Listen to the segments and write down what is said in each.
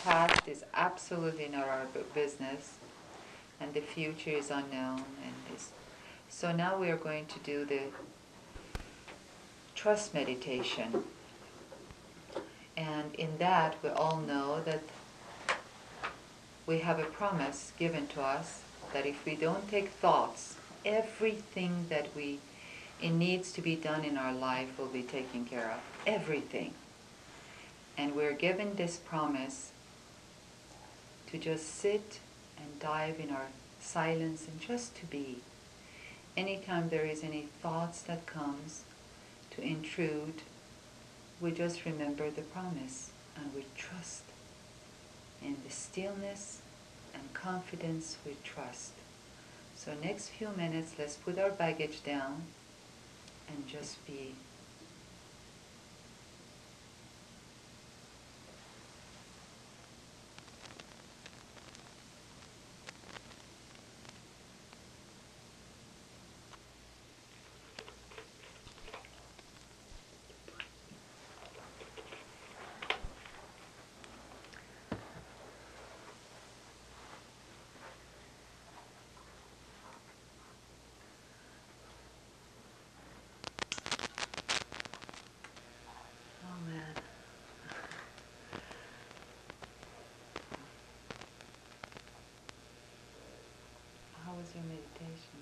past is absolutely not our business, and the future is unknown. So now we are going to do the trust meditation. And in that, we all know that we have a promise given to us that if we don't take thoughts, everything that it needs to be done in our life will be taken care of. Everything. And we're given this promise to just sit and dive in our silence and just to be. Anytime there is any thoughts that comes to intrude, we just remember the promise and we trust. In the stillness and confidence we trust. So next few minutes, let's put our baggage down and just be. Oh man. How was your meditation?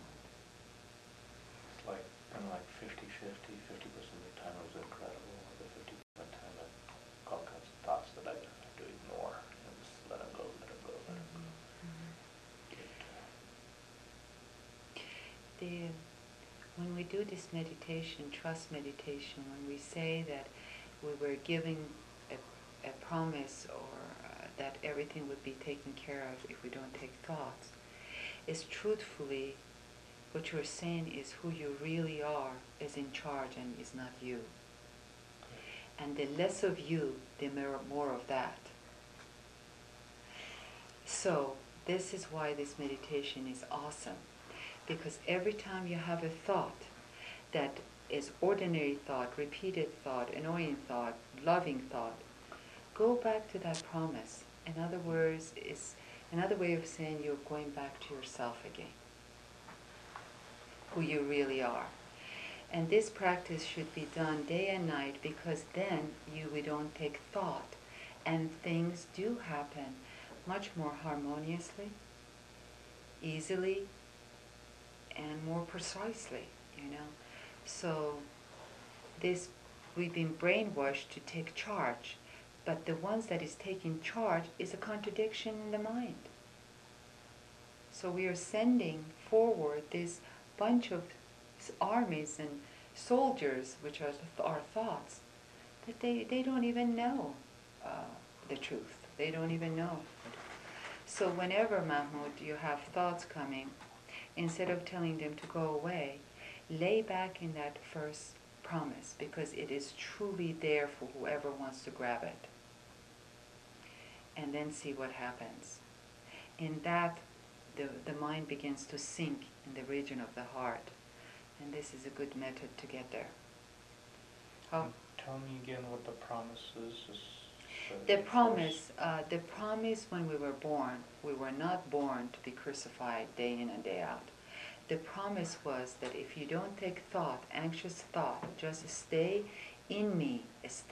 It's like kind of like 50-50. 50% of the time it was incredible. The 50% of the time I all kinds of thoughts that I have to ignore and just let them go, let them go, let them go. When we do this meditation, trust meditation, when we say that we were giving a promise or that everything would be taken care of if we don't take thoughts, is truthfully what you're saying is who you really are is in charge and is not you. And the less of you, the more of that. So this is why this meditation is awesome. Because every time you have a thought that is ordinary thought, repeated thought, annoying thought, loving thought, go back to that promise. In other words, is another way of saying you're going back to yourself again, who you really are. And this practice should be done day and night because then we don't take thought and things do happen much more harmoniously, easily, and more precisely, So we've been brainwashed to take charge, but the ones that is taking charge is a contradiction in the mind. So we are sending forward this bunch of armies and soldiers, which are our thoughts, that they don't even know the truth. They don't even know. So whenever, Mahmoud, you have thoughts coming, instead of telling them to go away, lay back in that first promise because it is truly there for whoever wants to grab it. And then see what happens. In that, the mind begins to sink in the region of the heart. And this is a good method to get there. How? Tell me again what the promise is. The promise when we were not born to be crucified day in and day out. The promise was that if you don't take thought, anxious thought, just stay in me,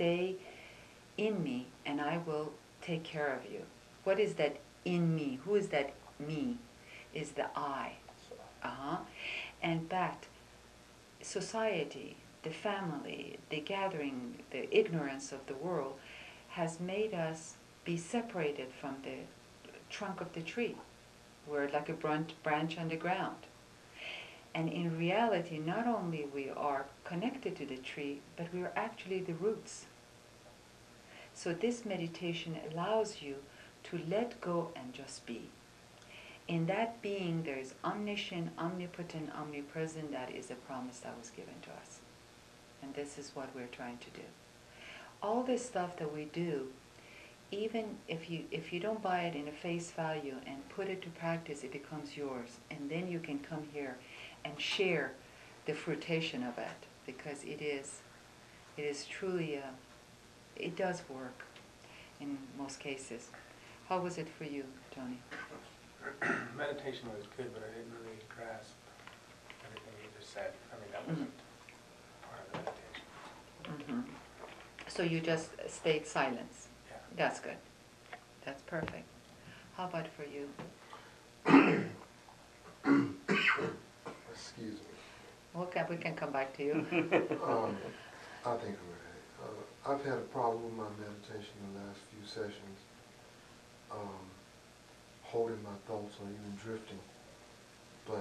and I will take care of you. What is that in me? Who is that me? Is the I. And that society, the family, the gathering, the ignorance of the world has made us be separated from the trunk of the tree. We're like a branch on the ground. And in reality, not only we are connected to the tree, but we are actually the roots. So this meditation allows you to let go and just be. In that being, there is omniscient, omnipotent, omnipresent. That is a promise that was given to us. And this is what we're trying to do. All this stuff that we do, even if you don't buy it in a face value and put it to practice, it becomes yours. And then you can come here and share the fruition of it, because it is truly, it does work. in most cases. How was it for you, Tony? Meditation was good, but I didn't really grasp everything you just said. I mean, that wasn't part of the meditation. Mm-hmm. So you just stayed silence. Yeah. That's good. That's perfect. How about for you? Excuse me. Okay, we can come back to you. I think I'm ready. I've had a problem with my meditation the last few sessions, holding my thoughts or even drifting. But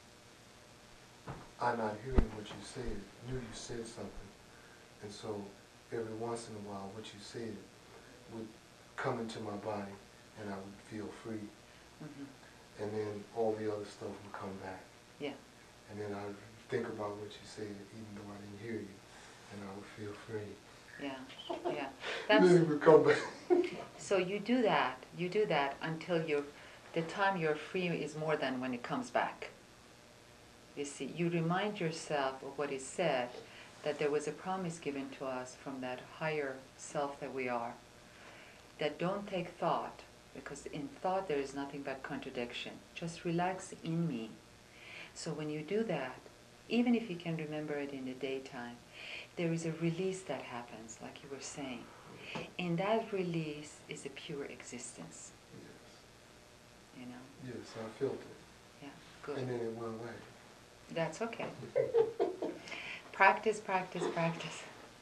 I'm not hearing what you said. I knew you said something. And so every once in a while what you said would come into my body and I would feel free. Mm-hmm. And then all the other stuff would come back. Yeah. And then I would think about what you said even though I didn't hear you. And I would feel free. Yeah, yeah. And then it would come back. So you do that until the time you're free is more than when it comes back. You see, you remind yourself of what is said, that there was a promise given to us from that higher self that we are, that don't take thought, because in thought there is nothing but contradiction. Just relax in me. So when you do that, even if you can remember it in the daytime, there is a release that happens, like you were saying. And that release is a pure existence. Yes. You know? Yes, I felt it. Yeah, good. And then it went away. That's okay. Practice, practice, practice.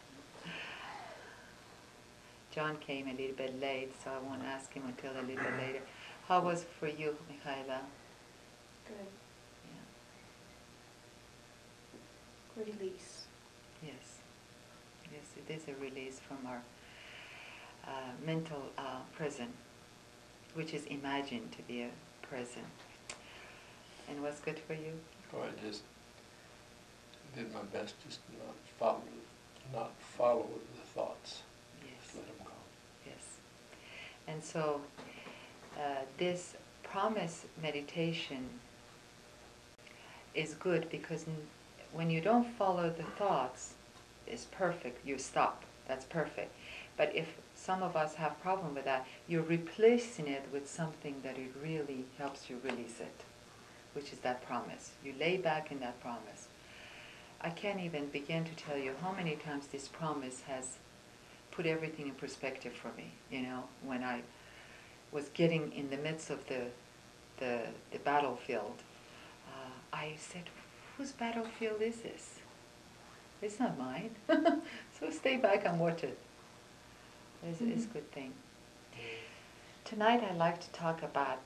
John came a little bit late, so I won't ask him until a little bit later. How was it for you, Michaela? Good. Yeah. Release. Yes. Yes, it is a release from our mental prison, which is imagined to be a prison. And what's good for you? Oh, I just did my best just to not follow the thoughts. Yes. Just let them go. Yes. And so this promise meditation is good because when you don't follow the thoughts, it's perfect. You stop. That's perfect. But if some of us have problem with that, you're replacing it with something that it really helps you release it, which is that promise. You lay back in that promise. I can't even begin to tell you how many times this promise has put everything in perspective for me. You know, when I was getting in the midst of the battlefield, I said, whose battlefield is this? It's not mine. So stay back and watch it. It's a good thing. Tonight I'd like to talk about,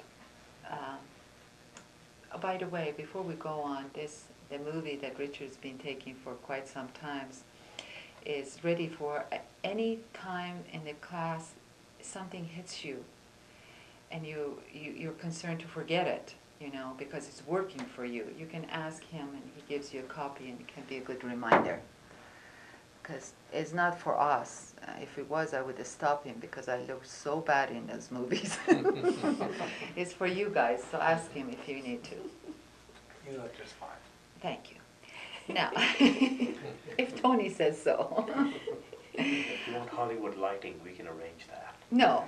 by the way, before we go on, the movie that Richard's been taking for quite some time is ready for any time in the class something hits you and you're concerned to forget it, you know, because it's working for you. You can ask him and he gives you a copy and it can be a good reminder. Because it's not for us. If it was, I would have stopped him because I looked so bad in those movies. It's for you guys, so ask him if you need to. You look just fine. Thank you. Now, if Tony says so. If you want Hollywood lighting, we can arrange that. No.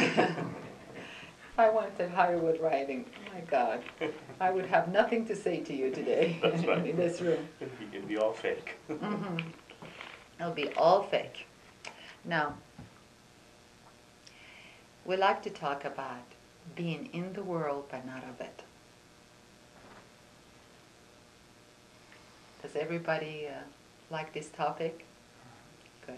If I wanted Hollywood writing, my God, I would have nothing to say to you today. That's right. In this room. It'd be all fake. Mm-hmm. It'll be all fake. Now, we like to talk about being in the world but not of it. Does everybody like this topic? Good.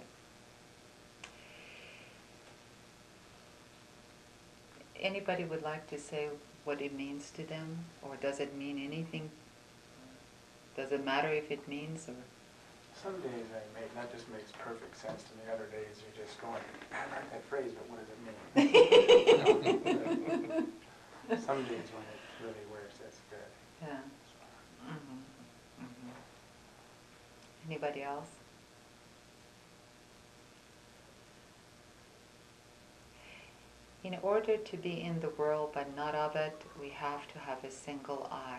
Anybody would like to say what it means to them? Or does it mean anything? Does it matter if it means or... Some days that just makes perfect sense to me. Other days you're just going, I like that phrase, but what does it mean? Some days when it really works, that's good. Yeah. Mm-hmm. Mm-hmm. Anybody else? In order to be in the world but not of it, we have to have a single eye.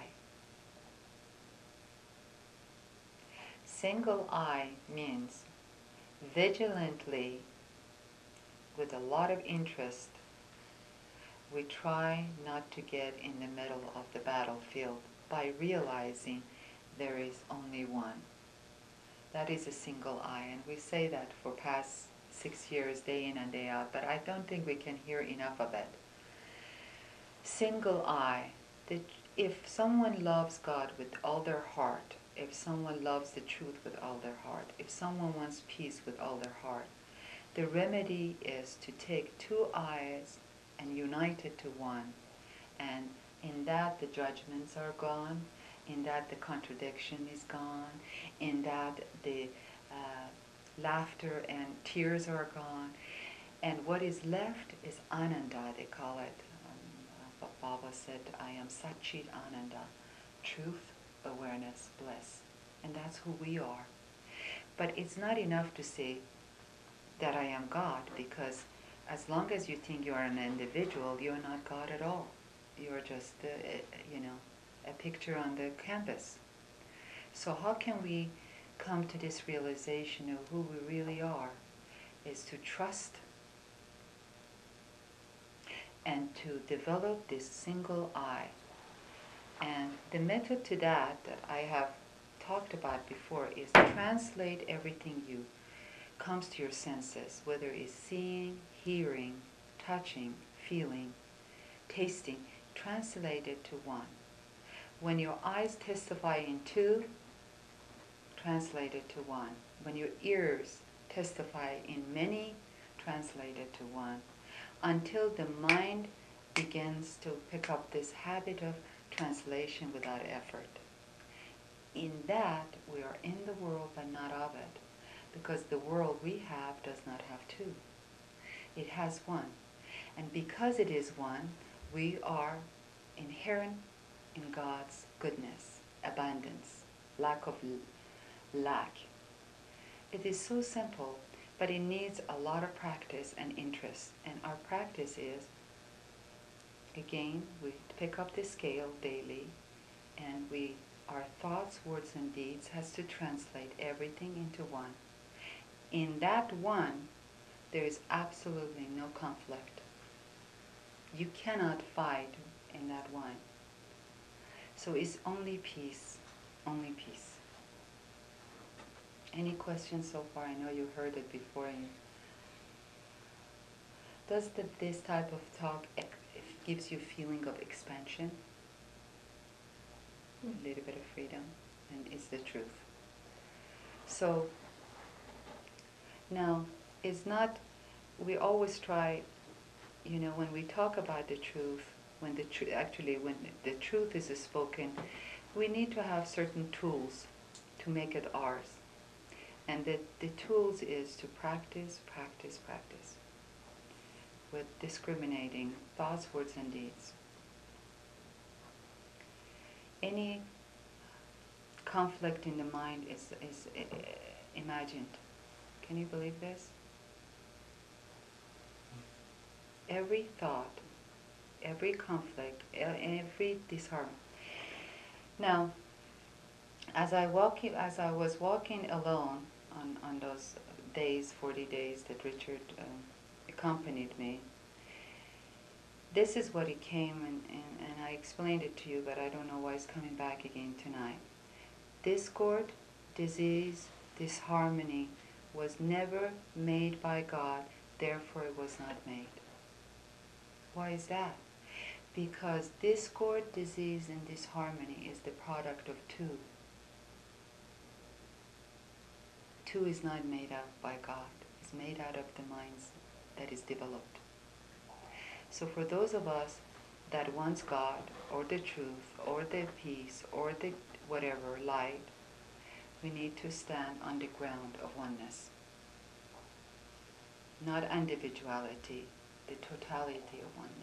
Single eye means vigilantly with a lot of interest, we try not to get in the middle of the battlefield by realizing there is only one. That is a single I, and we say that for past 6 years, day in and day out, but I don't think we can hear enough of it. Single I. If someone loves God with all their heart, if someone loves the truth with all their heart, if someone wants peace with all their heart, the remedy is to take two I's and unite it to one. And in that the judgments are gone, in that the contradiction is gone, in that the laughter and tears are gone. And what is left is Ananda, they call it. Baba said, I am Satchit Ananda, truth, awareness, bliss. And that's who we are. But it's not enough to say that I am God, because as long as you think you are an individual, you're not God at all. You're just, a picture on the canvas. So how can we come to this realization of who we really are? Is to trust and to develop this single I. And the method to that I have talked about before is translate everything you comes to your senses, whether it's seeing, hearing, touching, feeling, tasting, translate it to one. When your eyes testify in two, translate it to one. When your ears testify in many, translate it to one. Until the mind begins to pick up this habit of translation without effort. In that, we are in the world but not of it, because the world we have does not have two. It has one. And because it is one, we are inherent in God's goodness, abundance, lack of lack. It is so simple, but it needs a lot of practice and interest. And our practice is, again, we pick up the scale daily, and our thoughts, words, and deeds has to translate everything into one. In that one, there is absolutely no conflict. You cannot fight in that one. So it's only peace, only peace. Any questions so far? I know you heard it before. Does this type of talk gives you a feeling of expansion? A little bit of freedom, and it's the truth. So now, it's not, we always try, when we talk about the truth, when the truth is spoken, we need to have certain tools to make it ours. And the tools is to practice, practice, practice with discriminating thoughts, words, and deeds. Any conflict in the mind is imagined. Can you believe this? Every thought, every conflict, every disharmony. Now, as I was walking alone on those days, 40 days that Richard accompanied me, this is what it came, and I explained it to you, but I don't know why it's coming back again tonight. Discord, disease, disharmony was never made by God, therefore it was not made. Why is that? Because discord, disease, and disharmony is the product of two. Two is not made out by God. It's made out of the minds that is developed. So for those of us that wants God, or the truth, or the peace, or the whatever, light, we need to stand on the ground of oneness. Not individuality, the totality of oneness.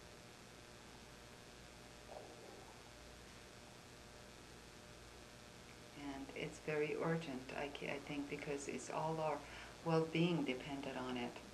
And it's very urgent, I think, because it's all our well-being dependent on it.